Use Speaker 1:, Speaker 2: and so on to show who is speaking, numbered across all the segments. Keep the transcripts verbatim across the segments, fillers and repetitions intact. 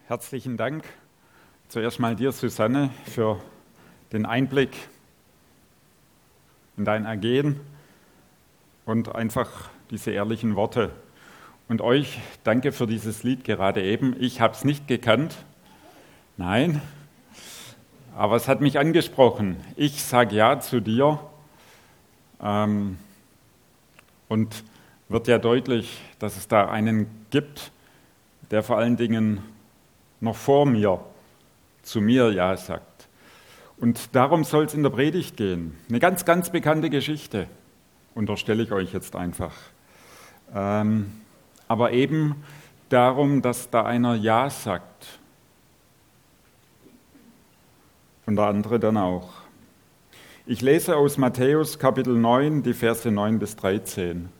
Speaker 1: Herzlichen Dank zuerst mal dir, Susanne, für den Einblick in dein Ergehen und einfach diese ehrlichen Worte. Und euch danke für dieses Lied gerade eben. Ich habe es nicht gekannt, nein, aber es hat mich angesprochen. Ich sage ja zu dir ähm, und wird ja deutlich, dass es da einen gibt, der vor allen Dingen noch vor mir zu mir Ja sagt. Und darum soll es in der Predigt gehen. Eine ganz, ganz bekannte Geschichte, unterstelle ich euch jetzt einfach. Ähm, aber eben darum, dass da einer Ja sagt. Und der andere dann auch. Ich lese aus Matthäus Kapitel neun, die Verse neun bis dreizehn.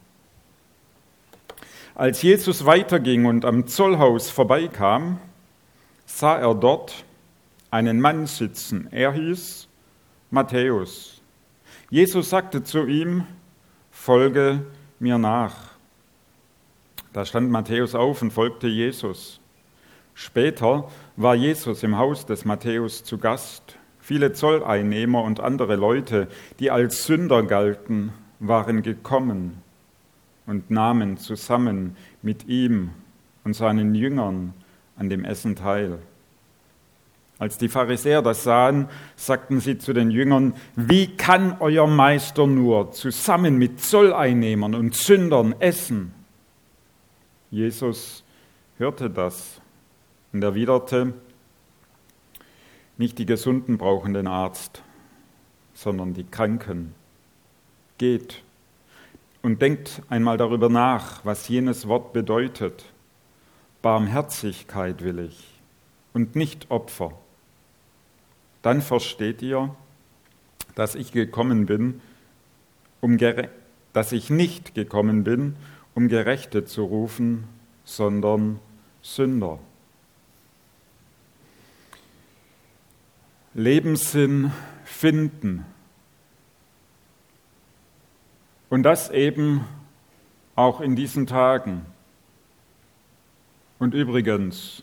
Speaker 1: Als Jesus weiterging und am Zollhaus vorbeikam, sah er dort einen Mann sitzen. Er hieß Matthäus. Jesus sagte zu ihm, folge mir nach. Da stand Matthäus auf und folgte Jesus. Später war Jesus im Haus des Matthäus zu Gast. Viele Zolleinnehmer und andere Leute, die als Sünder galten, waren gekommen und nahmen zusammen mit ihm und seinen Jüngern an dem Essen teil. Als die Pharisäer das sahen, sagten sie zu den Jüngern, wie kann euer Meister nur zusammen mit Zolleinnehmern und Sündern essen? Jesus hörte das und erwiderte, nicht die Gesunden brauchen den Arzt, sondern die Kranken. Geht und denkt einmal darüber nach, was jenes Wort bedeutet. Barmherzigkeit will ich und nicht Opfer. Dann versteht ihr, dass ich gekommen bin, um gere- dass ich nicht gekommen bin, um Gerechte zu rufen, sondern Sünder. Lebenssinn finden. Und das eben auch in diesen Tagen. Und übrigens,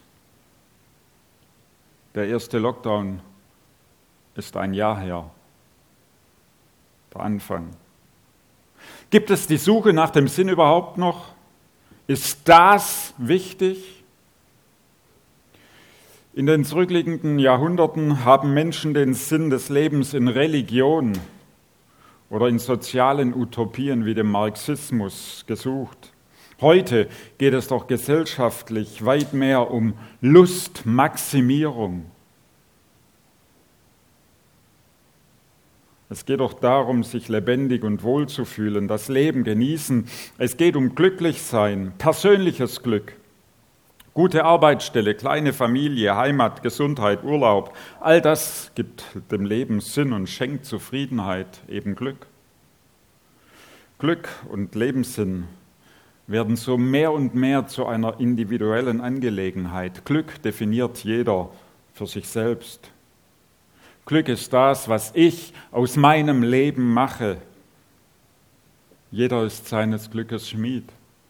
Speaker 1: der erste Lockdown ist ein Jahr her, der Anfang. Gibt es die Suche nach dem Sinn überhaupt noch? Ist das wichtig? In den zurückliegenden Jahrhunderten haben Menschen den Sinn des Lebens in Religion oder in sozialen Utopien wie dem Marxismus gesucht. Heute geht es doch gesellschaftlich weit mehr um Lustmaximierung. Es geht doch darum, sich lebendig und wohl zu fühlen, das Leben genießen. Es geht um Glücklichsein, persönliches Glück, gute Arbeitsstelle, kleine Familie, Heimat, Gesundheit, Urlaub. All das gibt dem Leben Sinn und schenkt Zufriedenheit, eben Glück. Glück und Lebenssinn werden so mehr und mehr zu einer individuellen Angelegenheit. Glück definiert jeder für sich selbst. Glück ist das, was ich aus meinem Leben mache. Jeder ist seines Glückes Schmied.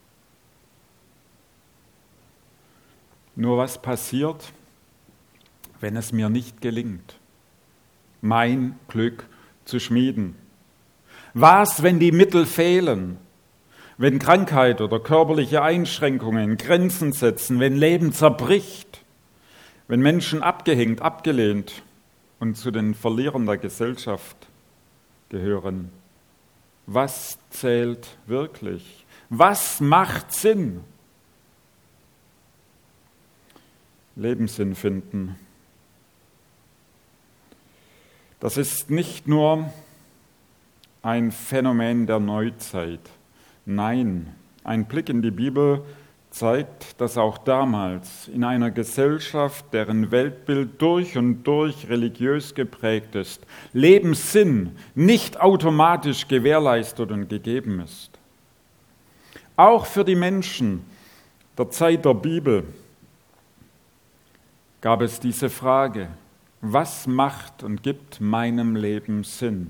Speaker 1: Nur was passiert, wenn es mir nicht gelingt, mein Glück zu schmieden? Was, wenn die Mittel fehlen? Wenn Krankheit oder körperliche Einschränkungen Grenzen setzen, wenn Leben zerbricht, wenn Menschen abgehängt, abgelehnt und zu den Verlierern der Gesellschaft gehören. Was zählt wirklich? Was macht Sinn? Lebenssinn finden. Das ist nicht nur ein Phänomen der Neuzeit. Nein, ein Blick in die Bibel zeigt, dass auch damals in einer Gesellschaft, deren Weltbild durch und durch religiös geprägt ist, Lebenssinn nicht automatisch gewährleistet und gegeben ist. Auch für die Menschen der Zeit der Bibel gab es diese Frage, was macht und gibt meinem Leben Sinn?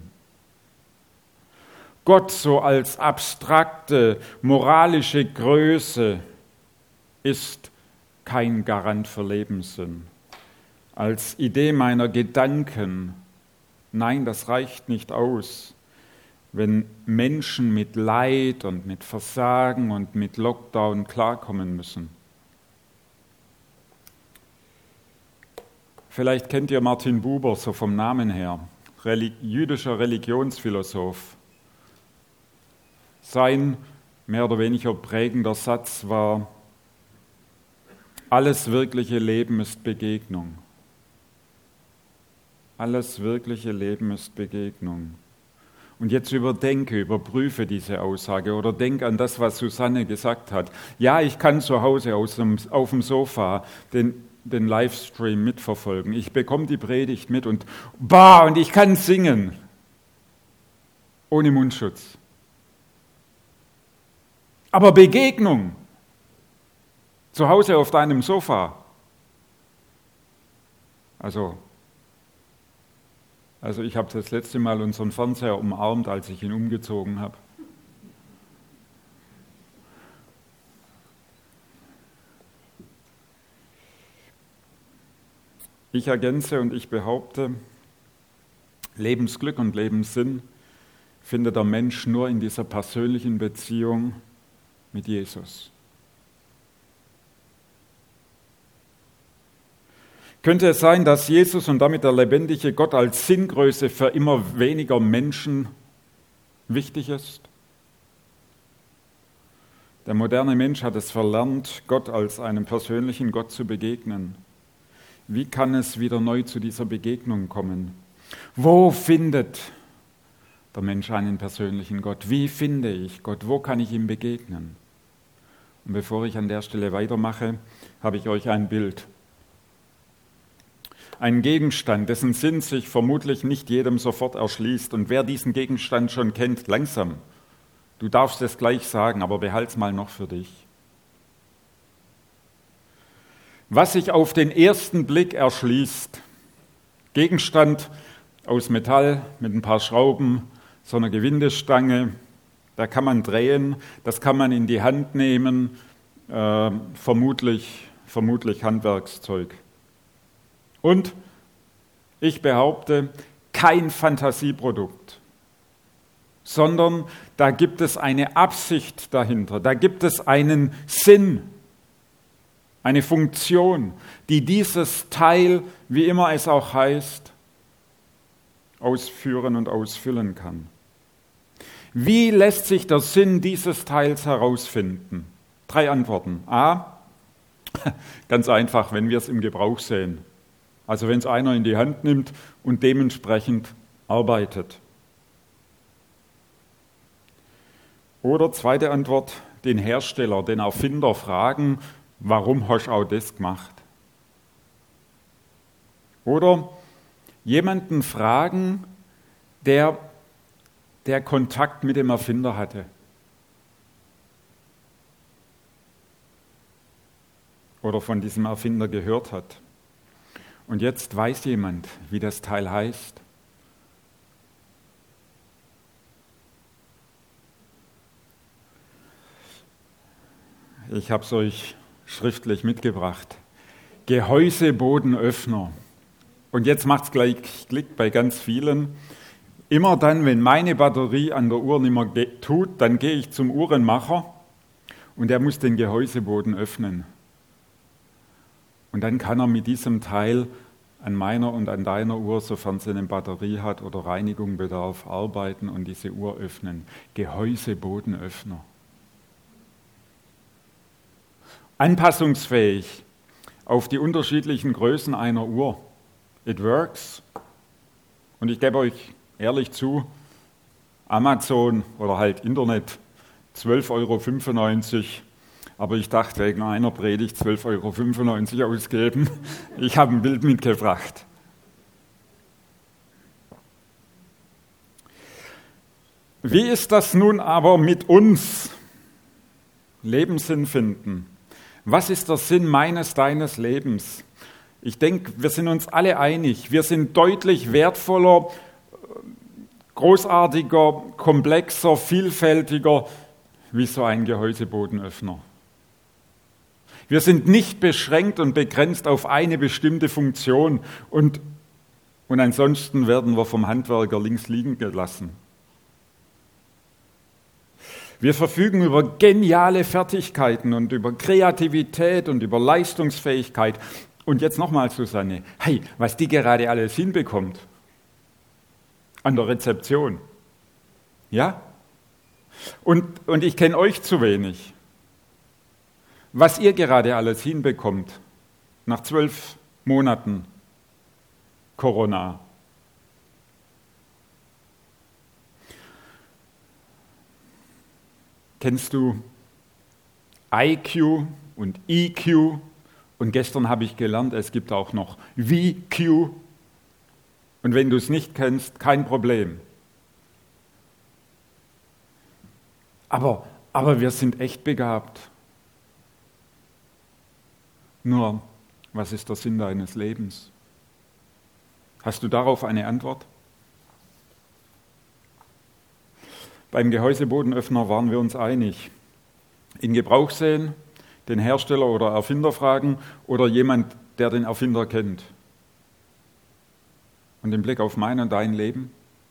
Speaker 1: Gott so als abstrakte, moralische Größe ist kein Garant für Lebenssinn. Als Idee meiner Gedanken, nein, das reicht nicht aus, wenn Menschen mit Leid und mit Versagen und mit Lockdown klarkommen müssen. Vielleicht kennt ihr Martin Buber so vom Namen her, Reli- jüdischer Religionsphilosoph. Sein mehr oder weniger prägender Satz war: Alles wirkliche Leben ist Begegnung. Alles wirkliche Leben ist Begegnung. Und jetzt überdenke, überprüfe diese Aussage oder denk an das, was Susanne gesagt hat. Ja, ich kann zu Hause aus dem, auf dem Sofa den, den Livestream mitverfolgen. Ich bekomme die Predigt mit und bah, und ich kann singen. Ohne Mundschutz. Aber Begegnung zu Hause auf deinem Sofa. Also, also ich habe das letzte Mal unseren Fernseher umarmt, als ich ihn umgezogen habe. Ich ergänze und ich behaupte, Lebensglück und Lebenssinn findet der Mensch nur in dieser persönlichen Beziehung mit Jesus. Könnte es sein, dass Jesus und damit der lebendige Gott als Sinngröße für immer weniger Menschen wichtig ist? Der moderne Mensch hat es verlernt, Gott als einem persönlichen Gott zu begegnen. Wie kann es wieder neu zu dieser Begegnung kommen? Wo findet der Mensch einen persönlichen Gott? Wie finde ich Gott? Wo kann ich ihm begegnen? Und bevor ich an der Stelle weitermache, habe ich euch ein Bild. Ein Gegenstand, dessen Sinn sich vermutlich nicht jedem sofort erschließt. Und wer diesen Gegenstand schon kennt, langsam. Du darfst es gleich sagen, aber behalt's mal noch für dich. Was sich auf den ersten Blick erschließt, Gegenstand aus Metall mit ein paar Schrauben, so einer Gewindestange, da kann man drehen, das kann man in die Hand nehmen, äh, vermutlich, vermutlich Handwerkszeug. Und ich behaupte, kein Fantasieprodukt, sondern da gibt es eine Absicht dahinter, da gibt es einen Sinn, eine Funktion, die dieses Teil, wie immer es auch heißt, ausführen und ausfüllen kann. Wie lässt sich der Sinn dieses Teils herausfinden? Drei Antworten. A, ganz einfach, wenn wir es im Gebrauch sehen. Also wenn es einer in die Hand nimmt und dementsprechend arbeitet. Oder zweite Antwort, den Hersteller, den Erfinder fragen, warum hast du auch das gemacht? Oder jemanden fragen, der, der Kontakt mit dem Erfinder hatte. Oder von diesem Erfinder gehört hat. Und jetzt weiß jemand, wie das Teil heißt. Ich habe es euch schriftlich mitgebracht. Gehäusebodenöffner. Und jetzt macht es gleich Klick bei ganz vielen. Immer dann, wenn meine Batterie an der Uhr nicht mehr ge- tut, dann gehe ich zum Uhrenmacher und der muss den Gehäuseboden öffnen. Und dann kann er mit diesem Teil an meiner und an deiner Uhr, sofern sie eine Batterie hat oder Reinigung bedarf, arbeiten und diese Uhr öffnen. Gehäusebodenöffner. Anpassungsfähig auf die unterschiedlichen Größen einer Uhr. It works. Und ich gebe euch ehrlich zu, Amazon oder halt Internet, zwölf Euro fünfundneunzig. Aber ich dachte, wegen einer Predigt zwölf Euro fünfundneunzig ausgeben. Ich habe ein Bild mitgebracht. Wie ist das nun aber mit uns? Lebenssinn finden. Was ist der Sinn meines, deines Lebens? Ich denke, wir sind uns alle einig. Wir sind deutlich wertvoller, großartiger, komplexer, vielfältiger wie so ein Gehäusebodenöffner. Wir sind nicht beschränkt und begrenzt auf eine bestimmte Funktion und, und ansonsten werden wir vom Handwerker links liegen gelassen. Wir verfügen über geniale Fertigkeiten und über Kreativität und über Leistungsfähigkeit. Und jetzt nochmal, Susanne, hey, was die gerade alles hinbekommt an der Rezeption. Ja? Und, und ich kenne euch zu wenig. Was ihr gerade alles hinbekommt nach zwölf Monaten Corona. Kennst du I Q und E Q? Und gestern habe ich gelernt, es gibt auch noch V Q. Und wenn du es nicht kennst, kein Problem. Aber, aber wir sind echt begabt. Nur, was ist der Sinn deines Lebens? Hast du darauf eine Antwort? Beim Gehäusebodenöffner waren wir uns einig. In Gebrauch sehen, den Hersteller oder Erfinder fragen oder jemand, der den Erfinder kennt. Und im Blick auf mein und dein Leben?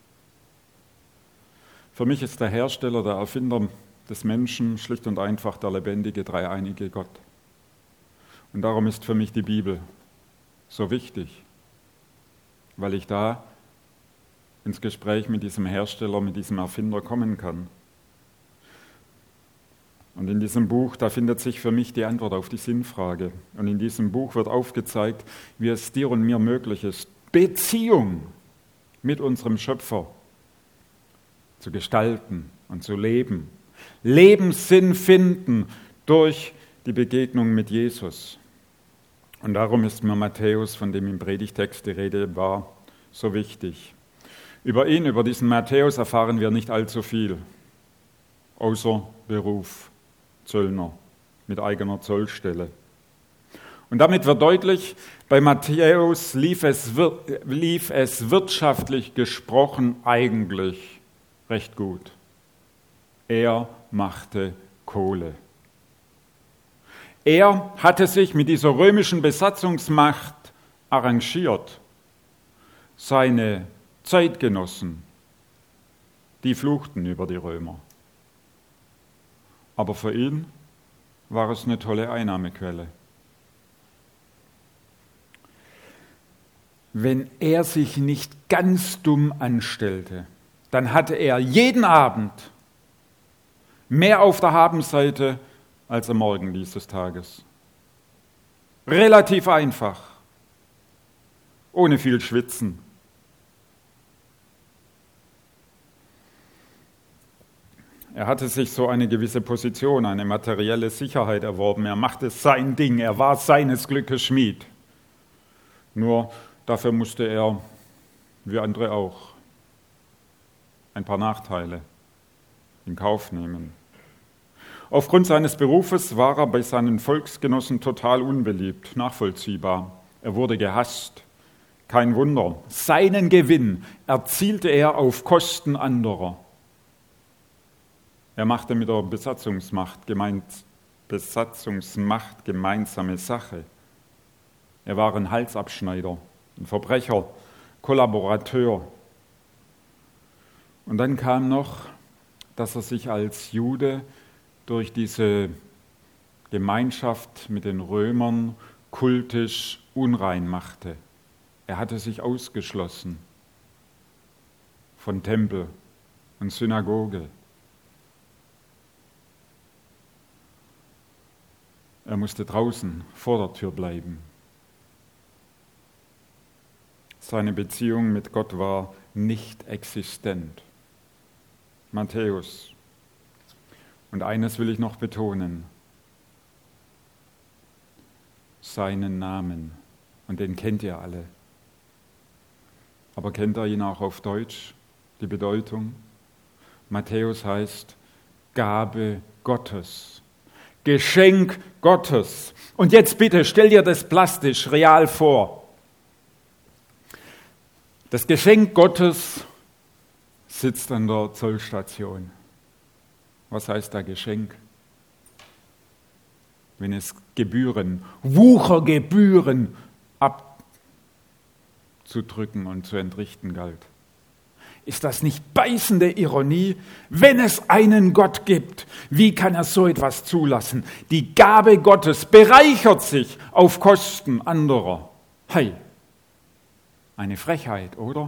Speaker 1: Für mich ist der Hersteller, der Erfinder des Menschen schlicht und einfach der lebendige, dreieinige Gott. Und darum ist für mich die Bibel so wichtig, weil ich da ins Gespräch mit diesem Hersteller, mit diesem Erfinder kommen kann. Und in diesem Buch, da findet sich für mich die Antwort auf die Sinnfrage. Und in diesem Buch wird aufgezeigt, wie es dir und mir möglich ist, Beziehung mit unserem Schöpfer zu gestalten und zu leben. Lebenssinn finden durch die Begegnung mit Jesus. Und darum ist mir Matthäus, von dem im Predigtext die Rede war, so wichtig. Über ihn, über diesen Matthäus erfahren wir nicht allzu viel, außer Beruf, Zöllner mit eigener Zollstelle. Und damit wird deutlich, bei Matthäus lief es, lief es wirtschaftlich gesprochen eigentlich recht gut. Er machte Kohle. Er hatte sich mit dieser römischen Besatzungsmacht arrangiert. Seine Zeitgenossen, die fluchten über die Römer. Aber für ihn war es eine tolle Einnahmequelle. Wenn er sich nicht ganz dumm anstellte, dann hatte er jeden Abend mehr auf der Habenseite als am Morgen dieses Tages. Relativ einfach, ohne viel Schwitzen. Er hatte sich so eine gewisse Position, eine materielle Sicherheit erworben. Er machte sein Ding, er war seines Glückes Schmied. Nur dafür musste er, wie andere auch, ein paar Nachteile in Kauf nehmen. Aufgrund seines Berufes war er bei seinen Volksgenossen total unbeliebt, nachvollziehbar. Er wurde gehasst. Kein Wunder. Seinen Gewinn erzielte er auf Kosten anderer. Er machte mit der Besatzungsmacht, gemeint, Besatzungsmacht gemeinsame Sache. Er war ein Halsabschneider, ein Verbrecher, Kollaborateur. Und dann kam noch, dass er sich als Jude durch diese Gemeinschaft mit den Römern kultisch unrein machte. Er hatte sich ausgeschlossen von Tempel und Synagoge. Er musste draußen vor der Tür bleiben. Seine Beziehung mit Gott war nicht existent. Matthäus. Und eines will ich noch betonen. Seinen Namen. Und den kennt ihr alle. Aber kennt ihr ihn auch auf Deutsch, die Bedeutung? Matthäus heißt Gabe Gottes. Geschenk Gottes. Und jetzt bitte, stell dir das plastisch, real vor. Das Geschenk Gottes sitzt an der Zollstation. Was heißt da Geschenk? wenn es Gebühren, Wuchergebühren abzudrücken und zu entrichten galt. Ist das nicht beißende Ironie? Wenn es einen Gott gibt, wie kann er so etwas zulassen? Die Gabe Gottes bereichert sich auf Kosten anderer. Hei, eine Frechheit, oder?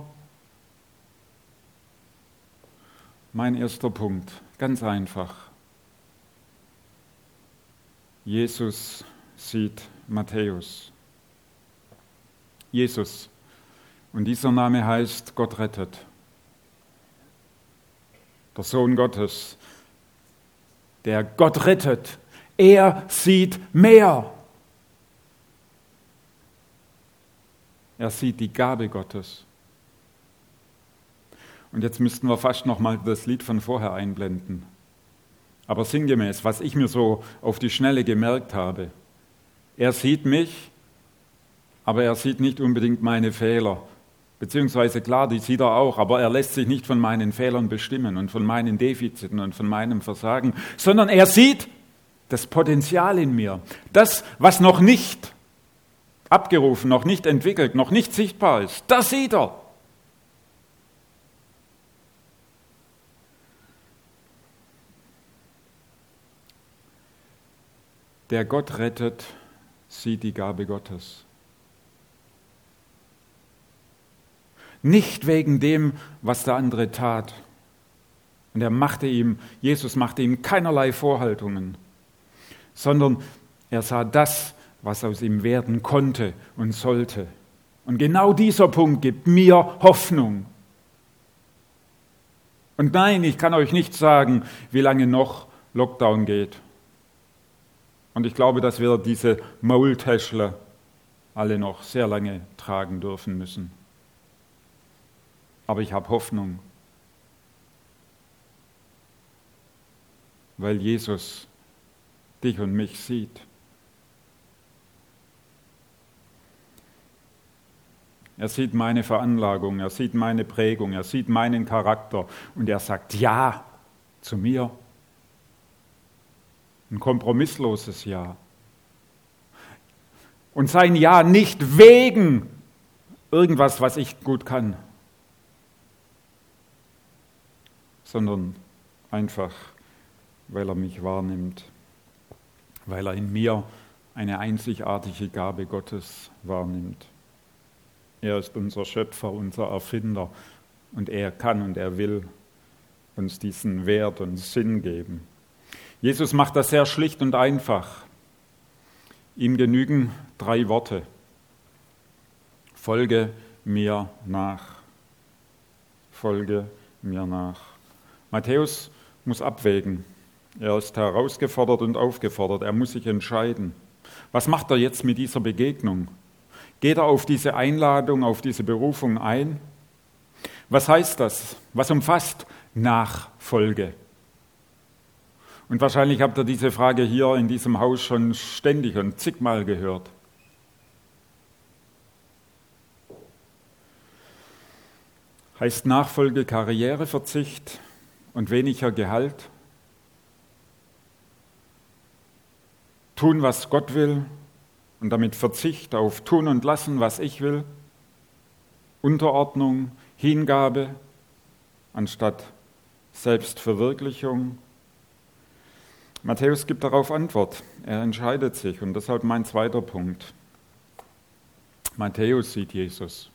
Speaker 1: Mein erster Punkt, ganz einfach. Jesus sieht Matthäus. Jesus. Und dieser Name heißt Gott rettet. Der Sohn Gottes, der Gott rettet. Er sieht mehr. Er sieht die Gabe Gottes. Und jetzt müssten wir fast noch mal das Lied von vorher einblenden. Aber sinngemäß, was ich mir so auf die Schnelle gemerkt habe. Er sieht mich, aber er sieht nicht unbedingt meine Fehler. Beziehungsweise klar, die sieht er auch, aber er lässt sich nicht von meinen Fehlern bestimmen und von meinen Defiziten und von meinem Versagen, sondern er sieht das Potenzial in mir. Das, was noch nicht abgerufen, noch nicht entwickelt, noch nicht sichtbar ist, das sieht er. Der Gott rettet, sieht die Gabe Gottes. Nicht wegen dem, was der andere tat. Und er machte ihm, Jesus machte ihm keinerlei Vorhaltungen, sondern er sah das, was aus ihm werden konnte und sollte. Und genau dieser Punkt gibt mir Hoffnung. Und nein, ich kann euch nicht sagen, wie lange noch Lockdown geht. Und ich glaube, dass wir diese Maultäschler alle noch sehr lange tragen dürfen müssen. Aber ich habe Hoffnung, weil Jesus dich und mich sieht. Er sieht meine Veranlagung, er sieht meine Prägung, er sieht meinen Charakter und er sagt Ja zu mir. Ein kompromissloses Ja. Und sein Ja nicht wegen irgendwas, was ich gut kann, sondern einfach, weil er mich wahrnimmt, weil er in mir eine einzigartige Gabe Gottes wahrnimmt. Er ist unser Schöpfer, unser Erfinder und er kann und er will uns diesen Wert und Sinn geben. Jesus macht das sehr schlicht und einfach. Ihm genügen drei Worte. Folge mir nach. Folge mir nach. Matthäus muss abwägen. Er ist herausgefordert und aufgefordert. Er muss sich entscheiden. Was macht er jetzt mit dieser Begegnung? Geht er auf diese Einladung, auf diese Berufung ein? Was heißt das? Was umfasst Nachfolge? Und wahrscheinlich habt ihr diese Frage hier in diesem Haus schon ständig und zigmal gehört. Heißt Nachfolge Karriereverzicht und weniger Gehalt? Tun, was Gott will und damit Verzicht auf tun und lassen, was ich will? Unterordnung, Hingabe anstatt Selbstverwirklichung? Matthäus gibt darauf Antwort. Er entscheidet sich und deshalb mein zweiter Punkt. Matthäus sieht Jesus.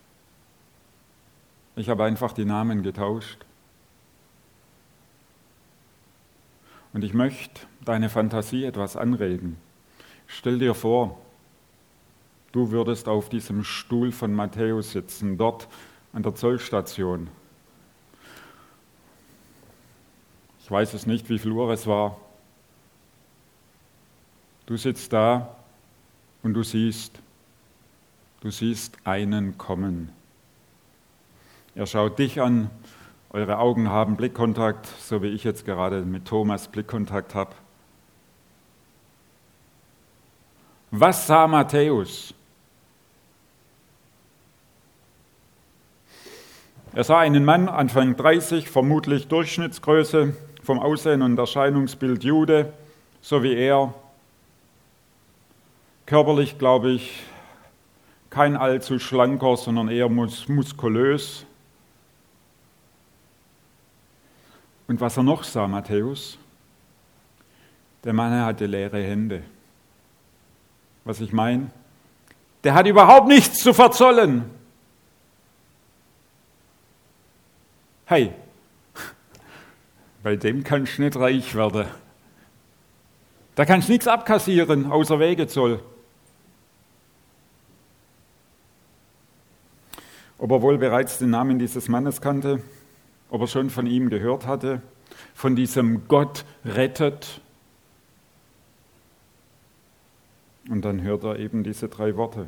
Speaker 1: Ich habe einfach die Namen getauscht. Und ich möchte deine Fantasie etwas anregen. Stell dir vor, du würdest auf diesem Stuhl von Matthäus sitzen, dort an der Zollstation. Ich weiß es nicht, wie viel Uhr es war. Du sitzt da und du siehst, du siehst einen kommen. Er schaut dich an, eure Augen haben Blickkontakt, so wie ich jetzt gerade mit Thomas Blickkontakt habe. Was sah Matthäus? Er sah einen Mann, Anfang dreißig, vermutlich Durchschnittsgröße, vom Aussehen und Erscheinungsbild Jude, so wie er, Körperlich, glaube ich, kein allzu schlanker, sondern eher mus- muskulös. Und was er noch sah, Matthäus, der Mann hatte leere Hände. Was ich meine, der hat überhaupt nichts zu verzollen. Hey, bei dem kannst du nicht reich werden. Da kannst du nichts abkassieren, außer Wegezoll. Ob er wohl bereits den Namen dieses Mannes kannte, ob er schon von ihm gehört hatte, von diesem Gott rettet. Und dann hört er eben diese drei Worte.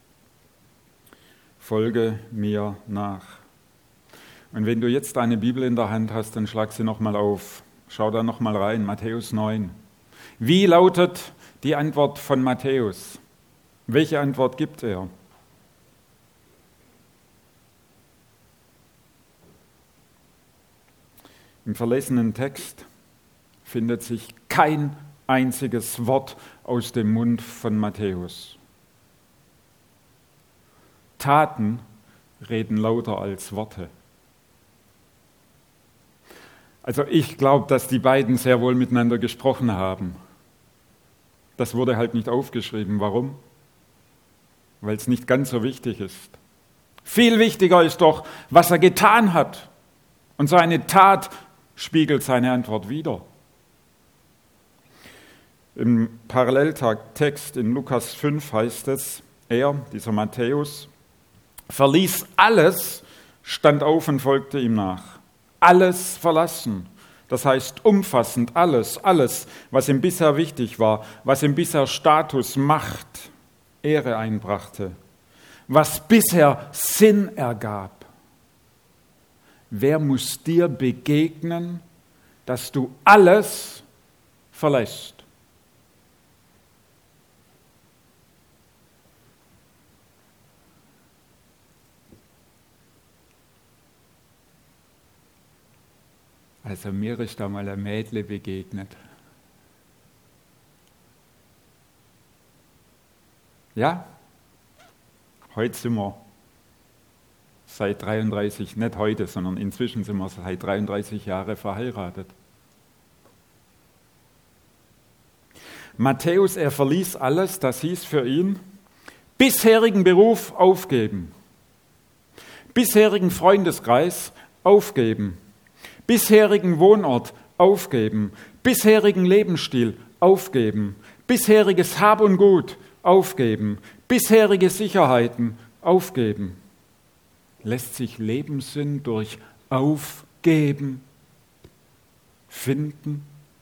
Speaker 1: Folge mir nach. Und wenn du jetzt deine Bibel in der Hand hast, dann schlag sie nochmal auf. Schau da nochmal rein, Matthäus neun. Wie lautet die Antwort von Matthäus? Welche Antwort gibt er? Im verlesenen Text findet sich kein einziges Wort aus dem Mund von Matthäus. Taten reden lauter als Worte. Also ich glaube, dass die beiden sehr wohl miteinander gesprochen haben. Das wurde halt nicht aufgeschrieben. Warum? Weil es nicht ganz so wichtig ist. Viel wichtiger ist doch, was er getan hat. Und seine Tat spiegelt seine Antwort wider. Im Paralleltext in Lukas fünf heißt es, er, dieser Matthäus, verließ alles, stand auf und folgte ihm nach. Alles verlassen, das heißt umfassend alles, alles, was ihm bisher wichtig war, was ihm bisher Status, Macht, Ehre einbrachte, was bisher Sinn ergab. Wer muss dir begegnen, dass du alles verlässt? Also mir ist da mal ein Mädle begegnet. Ja, heute sind wir seit dreiunddreißig, nicht heute, sondern inzwischen sind wir seit dreiunddreißig Jahren verheiratet. Matthäus, er verließ alles, das hieß für ihn, bisherigen Beruf aufgeben, bisherigen Freundeskreis aufgeben, bisherigen Wohnort aufgeben, bisherigen Lebensstil aufgeben, bisheriges Hab und Gut aufgeben, bisherige Sicherheiten aufgeben. Lässt sich Lebenssinn durch Aufgeben finden?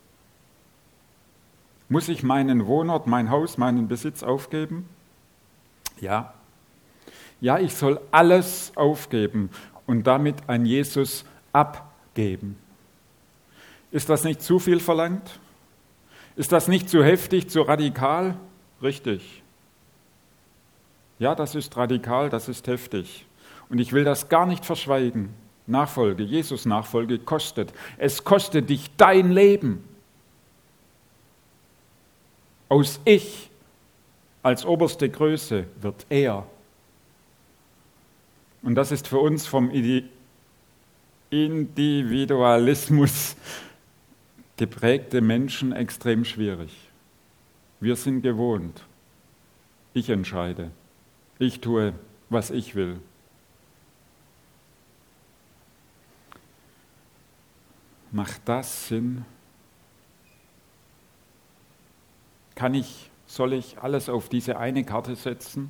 Speaker 1: Muss ich meinen Wohnort, mein Haus, meinen Besitz aufgeben? Ja. Ja, ich soll alles aufgeben und damit an Jesus abgeben. Ist das nicht zu viel verlangt? Ist das nicht zu heftig, zu radikal? Richtig. Ja, das ist radikal, das ist heftig. Und ich will das gar nicht verschweigen. Nachfolge, Jesus-Nachfolge kostet. Es kostet dich dein Leben. Aus Ich als oberste Größe wird Er. Und das ist für uns vom Individualismus geprägte Menschen extrem schwierig. Wir sind gewohnt. Ich entscheide. Ich tue, was ich will. Macht das Sinn? Kann ich, soll ich alles auf diese eine Karte setzen?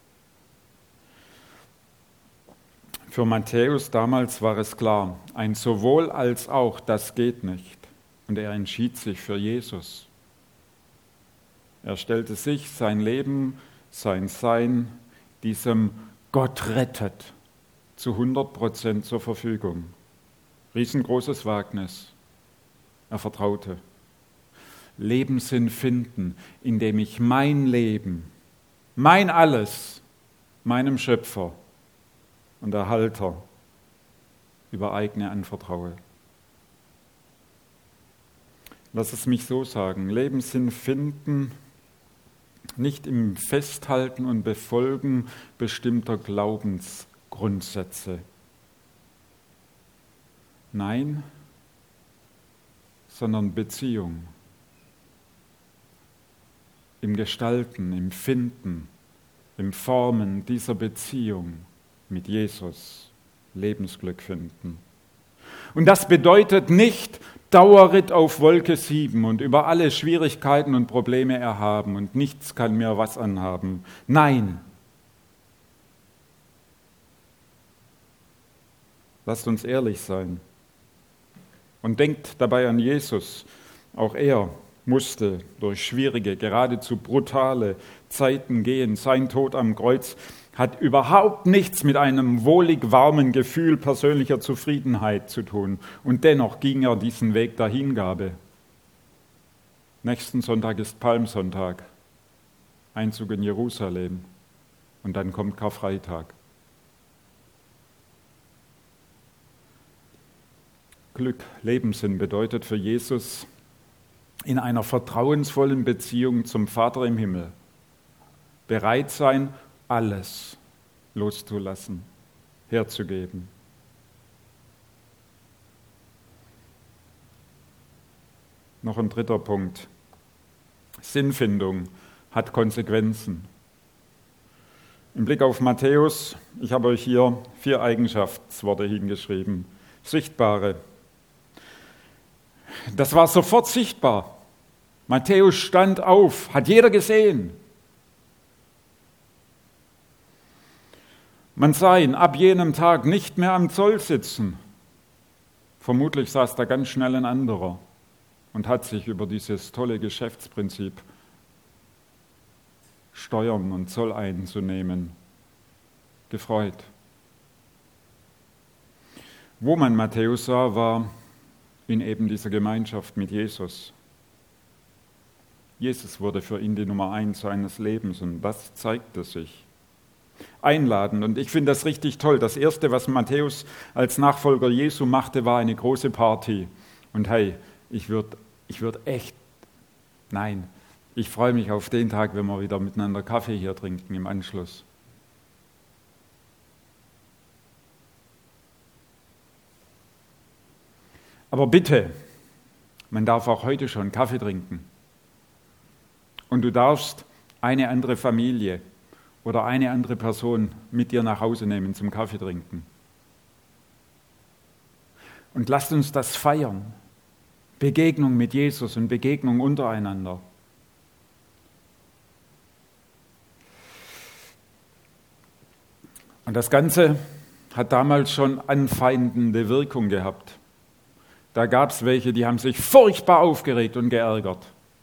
Speaker 1: Für Matthäus damals war es klar, ein sowohl als auch, das geht nicht. Und er entschied sich für Jesus. Er stellte sich, sein Leben, sein Sein, diesem Gott rettet, zu hundert Prozent zur Verfügung. Riesengroßes Wagnis. Er vertraute. Lebenssinn finden, indem ich mein Leben, mein Alles, meinem Schöpfer und Erhalter übereigne anvertraue. Lass es mich so sagen, Lebenssinn finden, nicht im Festhalten und Befolgen bestimmter Glaubensgrundsätze. Nein, sondern Beziehung. Im Gestalten, im Finden, im Formen dieser Beziehung mit Jesus Lebensglück finden. Und das bedeutet nicht Dauerritt auf Wolke sieben und über alle Schwierigkeiten und Probleme erhaben und nichts kann mir was anhaben. Nein. Lasst uns ehrlich sein und denkt dabei an Jesus. Auch er musste durch schwierige, geradezu brutale Zeiten gehen. Sein Tod am Kreuz hat überhaupt nichts mit einem wohlig warmen Gefühl persönlicher Zufriedenheit zu tun. Und dennoch ging er diesen Weg der Hingabe. Nächsten Sonntag ist Palmsonntag, Einzug in Jerusalem und dann kommt Karfreitag. Glück, Lebenssinn bedeutet für Jesus in einer vertrauensvollen Beziehung zum Vater im Himmel bereit sein, alles loszulassen, herzugeben. Noch ein dritter Punkt. Sinnfindung hat Konsequenzen. Im Blick auf Matthäus, ich habe euch hier vier Eigenschaftsworte hingeschrieben. Sichtbare. Das war sofort sichtbar. Matthäus stand auf, hat jeder gesehen. Man sah ihn ab jenem Tag nicht mehr am Zoll sitzen. Vermutlich saß da ganz schnell ein anderer und hat sich über dieses tolle Geschäftsprinzip, Steuern und Zoll einzunehmen, gefreut. Wo man Matthäus sah, war in eben dieser Gemeinschaft mit Jesus. Jesus wurde für ihn die Nummer eins seines Lebens und das zeigte sich. Einladend. Und ich finde das richtig toll. Das Erste, was Matthäus als Nachfolger Jesu machte, war eine große Party. Und hey, ich würde ich würd echt, nein, ich freue mich auf den Tag, wenn wir wieder miteinander Kaffee hier trinken im Anschluss. Aber bitte, man darf auch heute schon Kaffee trinken. Und du darfst eine andere Familie oder eine andere Person mit dir nach Hause nehmen zum Kaffee trinken. Und lasst uns das feiern. Begegnung mit Jesus und Begegnung untereinander. Und das Ganze hat damals schon anfeindende Wirkung gehabt. Da gab es welche, die haben sich furchtbar aufgeregt und geärgert.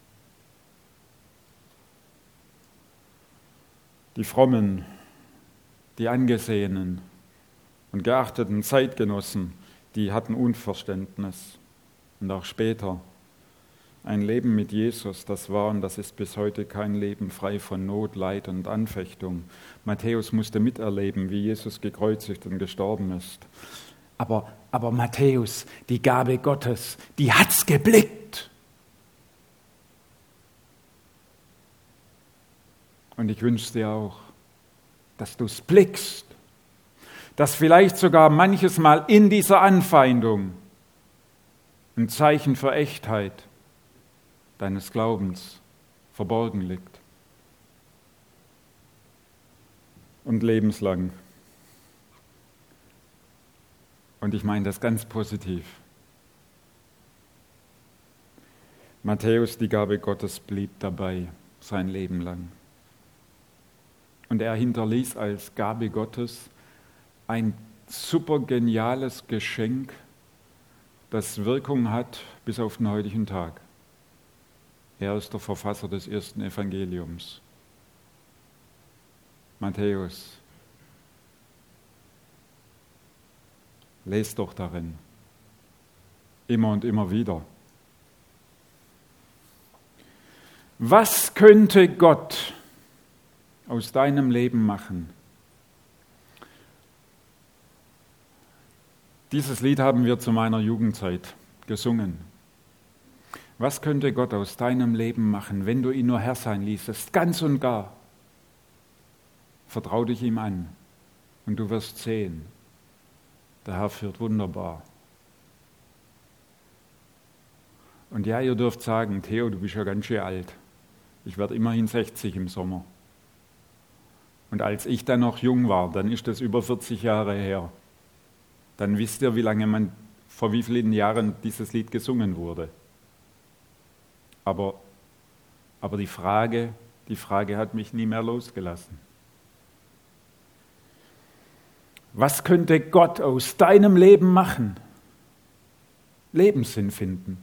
Speaker 1: Die frommen, die angesehenen und geachteten Zeitgenossen, die hatten Unverständnis. Und auch später ein Leben mit Jesus, das war und das ist bis heute kein Leben frei von Not, Leid und Anfechtung. Matthäus musste miterleben, wie Jesus gekreuzigt und gestorben ist. Aber, aber Matthäus, die Gabe Gottes, die hat's geblickt. Und ich wünsche dir auch, dass du es blickst, dass vielleicht sogar manches Mal in dieser Anfeindung ein Zeichen für Echtheit deines Glaubens verborgen liegt. Und lebenslang. Und ich meine das ganz positiv. Matthäus, die Gabe Gottes, blieb dabei sein Leben lang. Und er hinterließ als Gabe Gottes ein super geniales Geschenk, das Wirkung hat bis auf den heutigen Tag. Er ist der Verfasser des ersten Evangeliums. Matthäus. Lest doch darin. Immer und immer wieder. Was könnte Gott aus deinem Leben machen? Dieses Lied haben wir zu meiner Jugendzeit gesungen. Was könnte Gott aus deinem Leben machen, wenn du ihn nur Herr sein ließest, ganz und gar? Vertrau dich ihm an und du wirst sehen, der Herr führt wunderbar. Und ja, ihr dürft sagen, Theo, du bist ja ganz schön alt. Ich werde immerhin sechzig im Sommer. Und als ich dann noch jung war, dann ist das über vierzig Jahre her. Dann wisst ihr, wie lange man, vor wie vielen Jahren dieses Lied gesungen wurde. Aber, aber die Frage, die Frage hat mich nie mehr losgelassen. Was könnte Gott aus deinem Leben machen? Lebenssinn finden.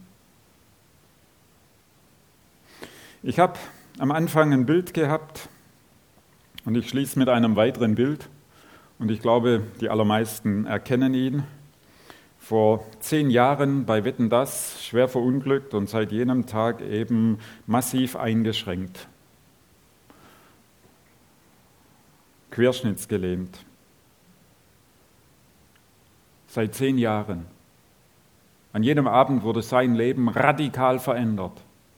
Speaker 1: Ich habe am Anfang ein Bild gehabt und ich schließe mit einem weiteren Bild und ich glaube, die allermeisten erkennen ihn. Vor zehn Jahren bei Wetten, dass schwer verunglückt und seit jenem Tag eben massiv eingeschränkt. Querschnittsgelähmt. Seit zehn Jahren. An jedem Abend wurde sein Leben radikal verändert.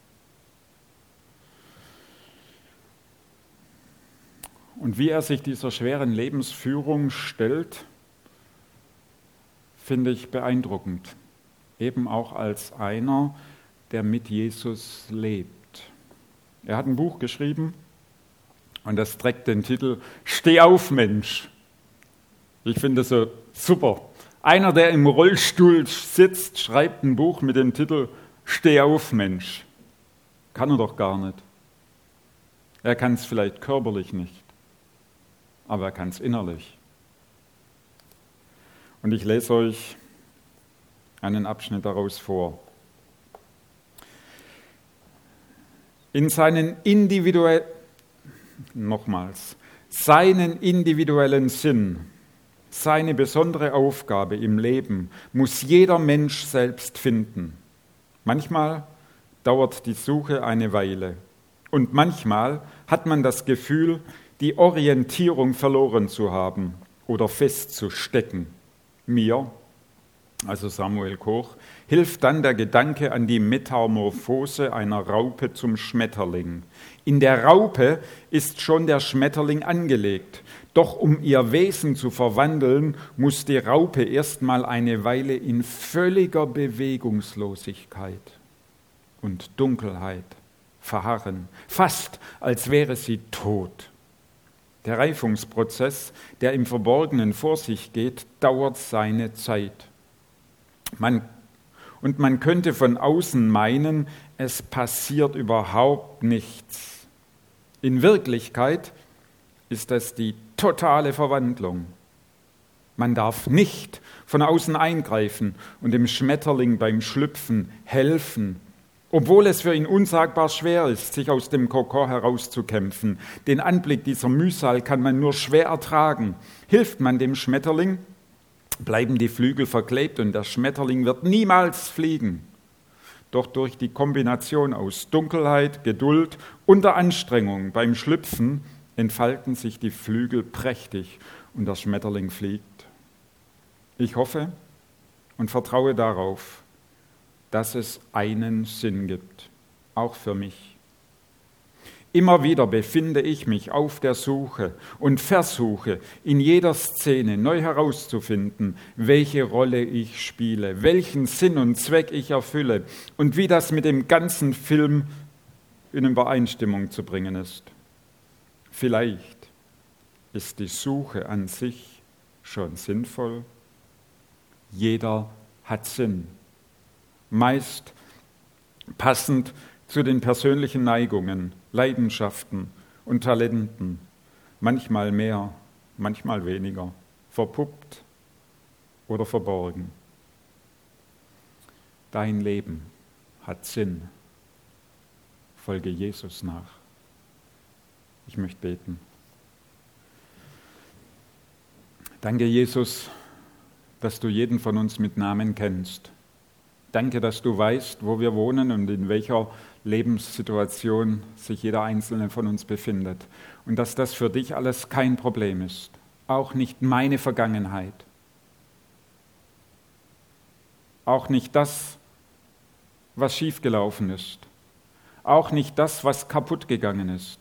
Speaker 1: Und wie er sich dieser schweren Lebensführung stellt, finde ich beeindruckend. Eben auch als einer, der mit Jesus lebt. Er hat ein Buch geschrieben und das trägt den Titel Steh auf, Mensch. Ich finde das so super. Einer, der im Rollstuhl sitzt, schreibt ein Buch mit dem Titel Steh auf, Mensch. Kann er doch gar nicht. Er kann es vielleicht körperlich nicht, aber er kann es innerlich. Und ich lese euch einen Abschnitt daraus vor. In seinen individuellen, nochmals, seinen individuellen Sinn, seine besondere Aufgabe im Leben muss jeder Mensch selbst finden. Manchmal dauert die Suche eine Weile und manchmal hat man das Gefühl, die Orientierung verloren zu haben oder festzustecken. Mir, also Samuel Koch, hilft dann der Gedanke an die Metamorphose einer Raupe zum Schmetterling. In der Raupe ist schon der Schmetterling angelegt, doch um ihr Wesen zu verwandeln, muss die Raupe erstmal eine Weile in völliger Bewegungslosigkeit und Dunkelheit verharren, fast als wäre sie tot. Der Reifungsprozess, der im Verborgenen vor sich geht, dauert seine Zeit. Man, und man könnte von außen meinen, es passiert überhaupt nichts. In Wirklichkeit ist das die totale Verwandlung. Man darf nicht von außen eingreifen und dem Schmetterling beim Schlüpfen helfen, obwohl es für ihn unsagbar schwer ist, sich aus dem Kokon herauszukämpfen. Den Anblick dieser Mühsal kann man nur schwer ertragen. Hilft man dem Schmetterling, bleiben die Flügel verklebt und der Schmetterling wird niemals fliegen. Doch durch die Kombination aus Dunkelheit, Geduld und der Anstrengung beim Schlüpfen entfalten sich die Flügel prächtig und der Schmetterling fliegt. Ich hoffe und vertraue darauf, dass es einen Sinn gibt, auch für mich. Immer wieder befinde ich mich auf der Suche und versuche, in jeder Szene neu herauszufinden, welche Rolle ich spiele, welchen Sinn und Zweck ich erfülle und wie das mit dem ganzen Film in Übereinstimmung zu bringen ist. Vielleicht ist die Suche an sich schon sinnvoll. Jeder hat Sinn. Meist passend zu den persönlichen Neigungen, Leidenschaften und Talenten, manchmal mehr, manchmal weniger, verpuppt oder verborgen. Dein Leben hat Sinn. Folge Jesus nach. Ich möchte beten. Danke, Jesus, dass du jeden von uns mit Namen kennst. Danke, dass du weißt, wo wir wohnen und in welcher Lebenssituation sich jeder Einzelne von uns befindet. Und dass das für dich alles kein Problem ist. Auch nicht meine Vergangenheit. Auch nicht das, was schiefgelaufen ist. Auch nicht das, was kaputt gegangen ist.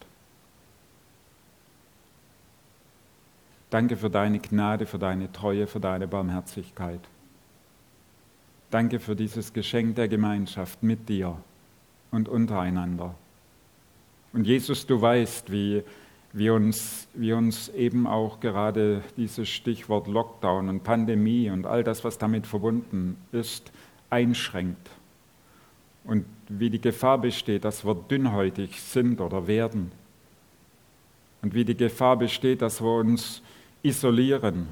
Speaker 1: Danke für deine Gnade, für deine Treue, für deine Barmherzigkeit. Danke für dieses Geschenk der Gemeinschaft mit dir und untereinander. Und Jesus, du weißt, wie, wie, uns, wie uns eben auch gerade dieses Stichwort Lockdown und Pandemie und all das, was damit verbunden ist, einschränkt. Und wie die Gefahr besteht, dass wir dünnhäutig sind oder werden. Und wie die Gefahr besteht, dass wir uns isolieren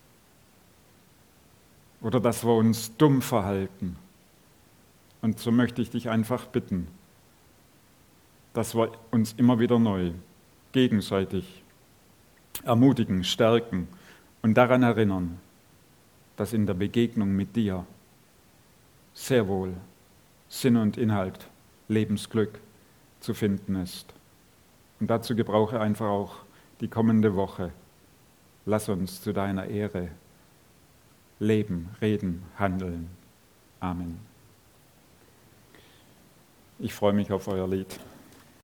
Speaker 1: oder dass wir uns dumm verhalten. Und so möchte ich dich einfach bitten, dass wir uns immer wieder neu gegenseitig ermutigen, stärken und daran erinnern, dass in der Begegnung mit dir sehr wohl Sinn und Inhalt, Lebensglück zu finden ist. Und dazu gebrauche einfach auch die kommende Woche. Lass uns zu deiner Ehre leben, reden, handeln. Amen. Ich freue mich auf euer Lied.